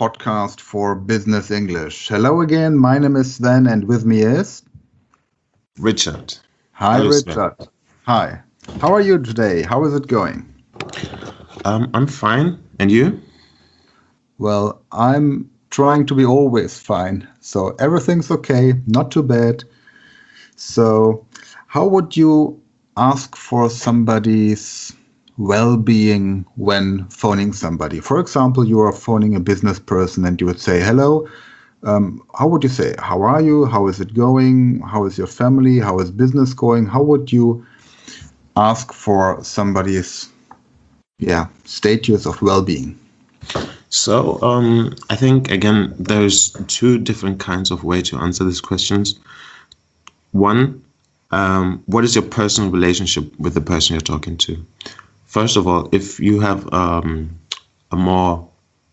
podcast for Business English. Hello again, my name is Sven and with me is Richard. Hi, Hello, Richard. Sven. Hi. How are you today? How is it going? I'm fine. And you? Well, I'm trying to be always fine. So everything's okay, not too bad. So how would you ask for somebody's well-being when phoning somebody? For example, you are phoning a business person and you would say, hello, how would you say, how are you? How is it going? How is your family? How is business going? How would you ask for somebody's status of well-being? So I think, again, there's two different kinds of way to answer these questions. One, what is your personal relationship with the person you're talking to? First of all, if you have a more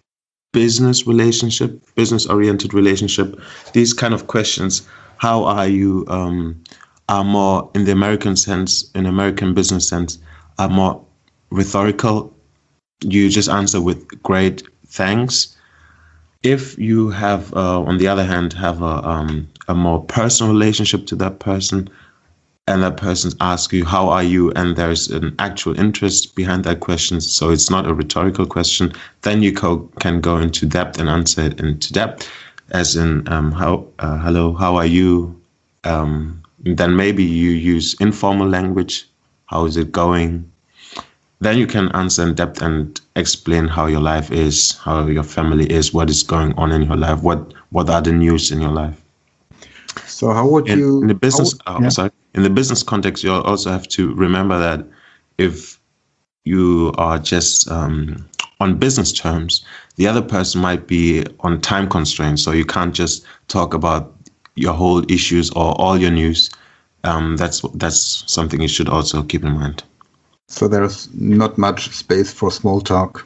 business-oriented relationship, these kind of questions, how are you, are more, in the American business sense, are more rhetorical. You just answer with great thanks. If you have, on the other hand, have a more personal relationship to that person, and that person asks you, how are you? And there's an actual interest behind that question, so it's not a rhetorical question, then you can go into depth and answer it into depth, as in, hello, how are you? Then maybe you use informal language, how is it going? Then you can answer in depth and explain how your life is, how your family is, what is going on in your life, what are the news in your life. So how would you... In the business, in the business context, you also have to remember that if you are just on business terms, the other person might be on time constraints, so you can't just talk about your whole issues or all your news. That's something you should also keep in mind. So there's not much space for small talk.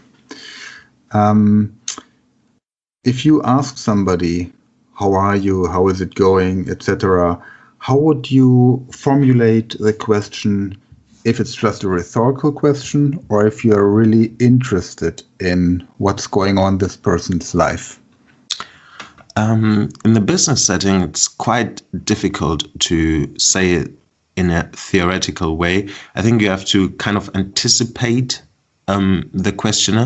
If you ask somebody, how are you, how is it going, etc., how would you formulate the question if it's just a rhetorical question or if you're really interested in what's going on in this person's life? In the business setting, it's quite difficult to say it in a theoretical way. I think you have to kind of anticipate the questioner.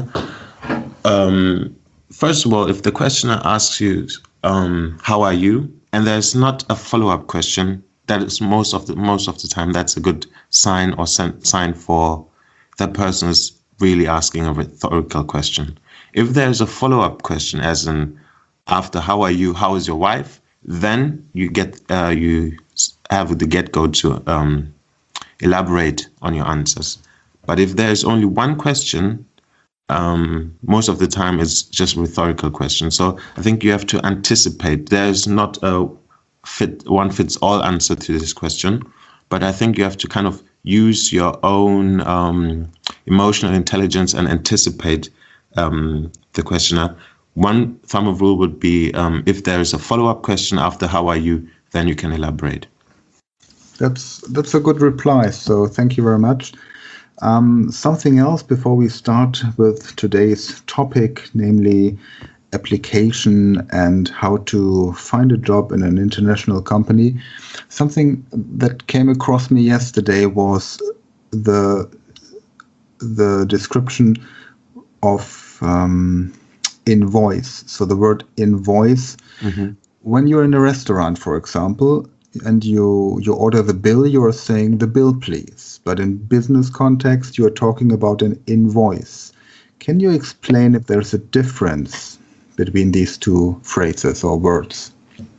First of all, if the questioner asks you, how are you? And there's not a follow-up question, that is most of the time, that's a good sign or sign for that person is really asking a rhetorical question. If there's a follow-up question, as in, after how are you, how is your wife? Then you get you have the get-go to elaborate on your answers. But if there's only one question, most of the time it's just a rhetorical question. So I think you have to anticipate. There's not a one-fits-all answer to this question, but I think you have to kind of use your own emotional intelligence and anticipate the questioner. One thumb of rule would be if there is a follow-up question after how are you, then you can elaborate. That's a good reply, so thank you very much. Something else before we start with today's topic, namely application and how to find a job in an international company. Something that came across me yesterday was the description of invoice. So the word invoice, when you're in a restaurant, for example, and you order the bill, you are saying the bill, please. But in business context, you are talking about an invoice. Can you explain if there's a difference between these two phrases or words?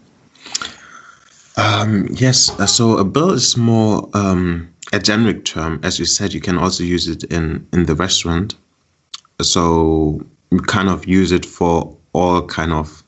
Yes. So a bill is more a generic term. As you said, you can also use it in the restaurant. So you kind of use it for all kind of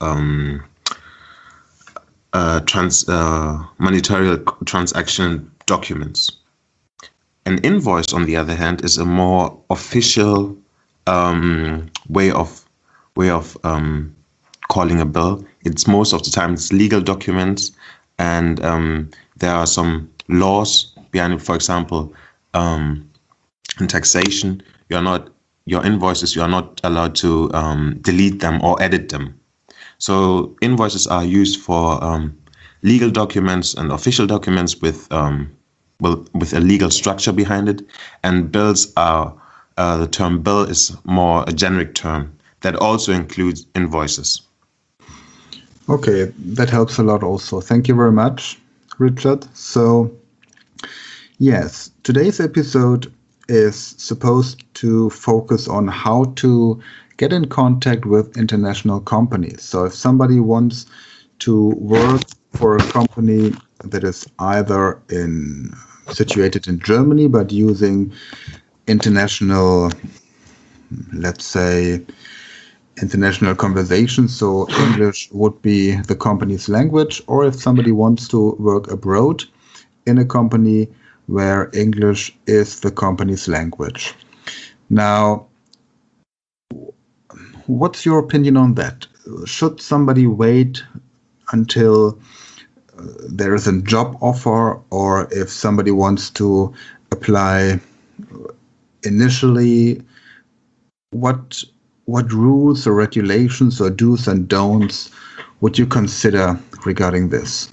monetary transaction documents. An invoice, on the other hand, is a more official way of calling a bill. It's most of the time it's legal documents, and there are some laws behind it. For example, in taxation, you are not your invoices, you are not allowed to delete them or edit them. So invoices are used for legal documents and official documents with a legal structure behind it, and bills are the term bill is more a generic term that also includes invoices. Okay, that helps a lot also. Thank you very much, Richard. So, yes, today's episode is supposed to focus on how to get in contact with international companies. So if somebody wants to work for a company that is either situated in Germany but using international, let's say, international conversations, so English would be the company's language, or if somebody wants to work abroad in a company where English is the company's language. Now, what's your opinion on that? Should somebody wait until there is a job offer, or if somebody wants to apply initially, what rules or regulations or do's and don'ts would you consider regarding this?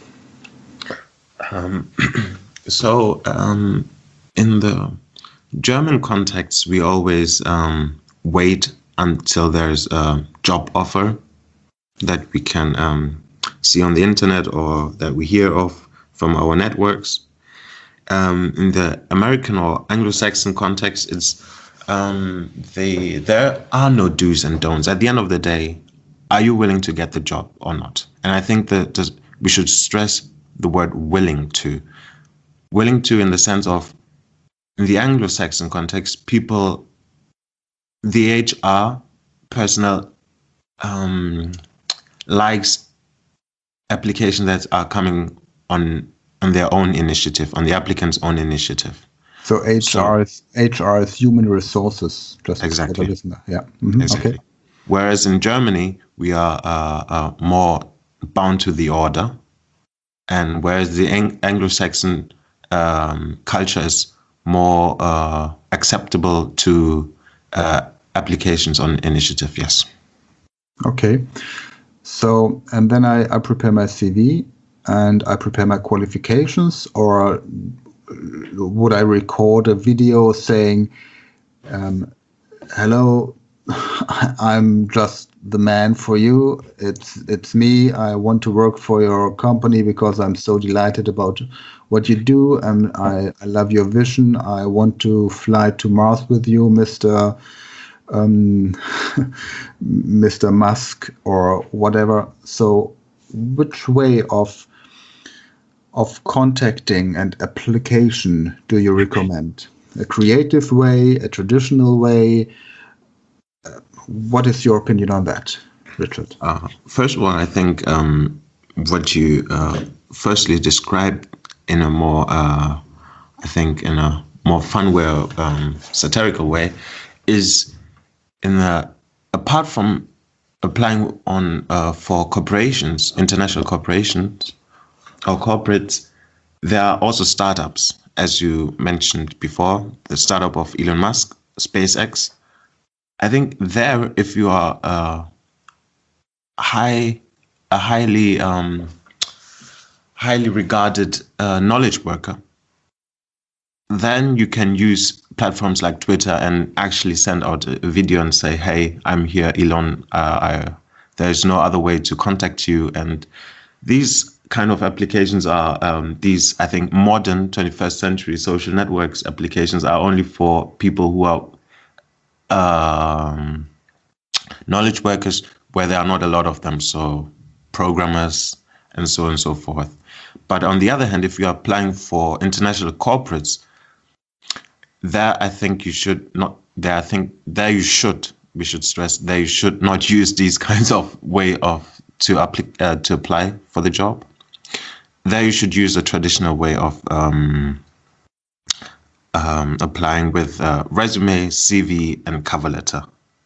So in the German context, we always wait until there's a job offer that we can see on the internet or that we hear of from our networks. In the American or Anglo-Saxon context, it's there are no do's and don'ts. At the end of the day, are you willing to get the job or not? And I think that we should stress the word willing to. Willing to in the sense of, in the Anglo-Saxon context, people, the HR personnel likes applications that are coming on their own initiative, on the applicant's own initiative. So HR is human resources, just exactly. For the listener. Yeah. Mm-hmm. Exactly. Okay. Whereas in Germany, we are more bound to the order, and whereas the Anglo-Saxon culture is more acceptable to applications on initiative. Yes. Okay. So, and then I prepare my CV and I prepare my qualifications, or would I record a video saying, hello, I'm just the man for you. It's me. I want to work for your company because I'm so delighted about what you do, and I love your vision. I want to fly to Mars with you, Mr. Mr. Musk or whatever. So which way of contacting and application do you recommend? A creative way, a traditional way? What is your opinion on that, Richard? First of all, I think what you firstly described in a more, in a more fun way, satirical way, is apart from applying on for corporations, international corporations or corporates, there are also startups, as you mentioned before, the startup of Elon Musk, SpaceX. I think there, if you are a highly regarded knowledge worker, then you can use platforms like Twitter and actually send out a video and say, hey, I'm here, Elon. There's no other way to contact you. And these kind of applications are these, I think, modern 21st century social networks applications are only for people who are knowledge workers, where there are not a lot of them, so programmers and so on and so forth. But on the other hand, if you're applying for international corporates, there I think you should not. There I think there you should. We should stress there you should not use these kinds of way of to apply for the job. There you should use a traditional way of applying with resume, CV, and cover letter.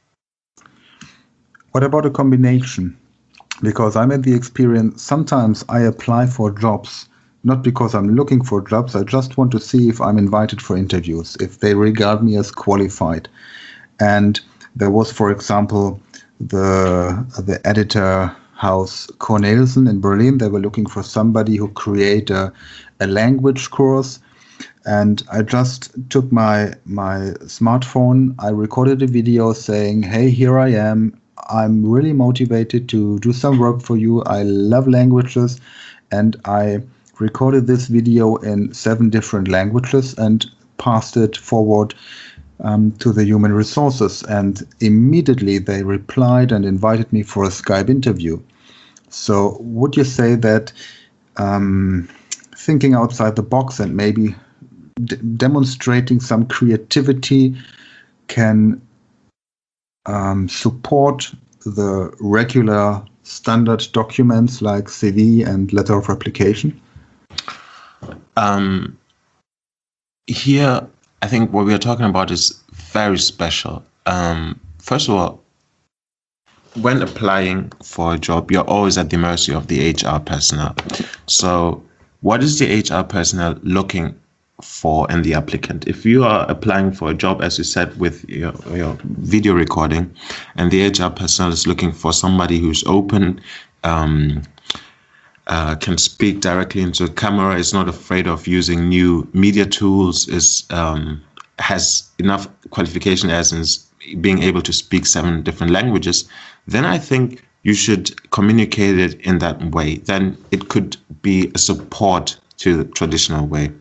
What about a combination? Because I'm at the experience, sometimes I apply for jobs, not because I'm looking for jobs, I just want to see if I'm invited for interviews, if they regard me as qualified. And there was, for example, the editor house Cornelsen in Berlin. They were looking for somebody who create a language course. And I just took my smartphone. I recorded a video saying, hey, here I am. I'm really motivated to do some work for you. I love languages. And I recorded this video in 7 different languages and passed it forward to the human resources. And immediately they replied and invited me for a Skype interview. So would you say that thinking outside the box and maybe demonstrating some creativity can support the regular standard documents like CV and letter of application? Here, I think what we are talking about is very special. First of all, when applying for a job, you're always at the mercy of the HR personnel. So what is the HR personnel looking for in the applicant? If you are applying for a job, as you said, with your video recording, and the HR personnel is looking for somebody who's open, can speak directly into a camera, is not afraid of using new media tools, has enough qualification as in being able to speak 7 different languages, then I think you should communicate it in that way. Then it could be a support to the traditional way.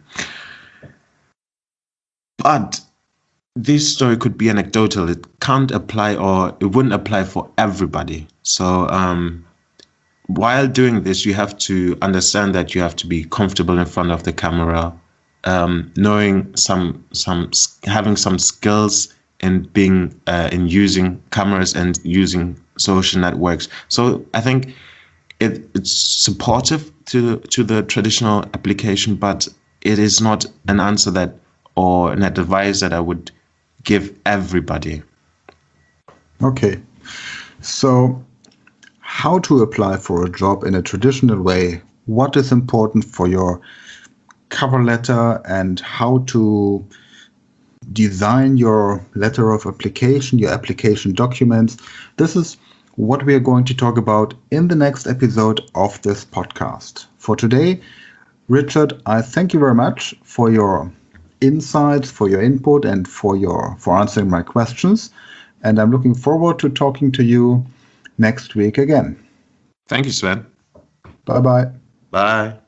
But this story could be anecdotal. It can't apply, or it wouldn't apply for everybody. So while doing this, you have to understand that you have to be comfortable in front of the camera, knowing having some skills in being in using cameras and using social networks. So I think it's supportive to the traditional application, but it is not an answer that, or an advice that I would give everybody. Okay, so how to apply for a job in a traditional way? What is important for your cover letter, and how to design your letter of application, your application documents? This is what we are going to talk about in the next episode of this podcast. For today, Richard, I thank you very much for your insights, for your input, and for answering my questions. And I'm looking forward to talking to you next week again. Thank you, Sven. Bye-bye. Bye.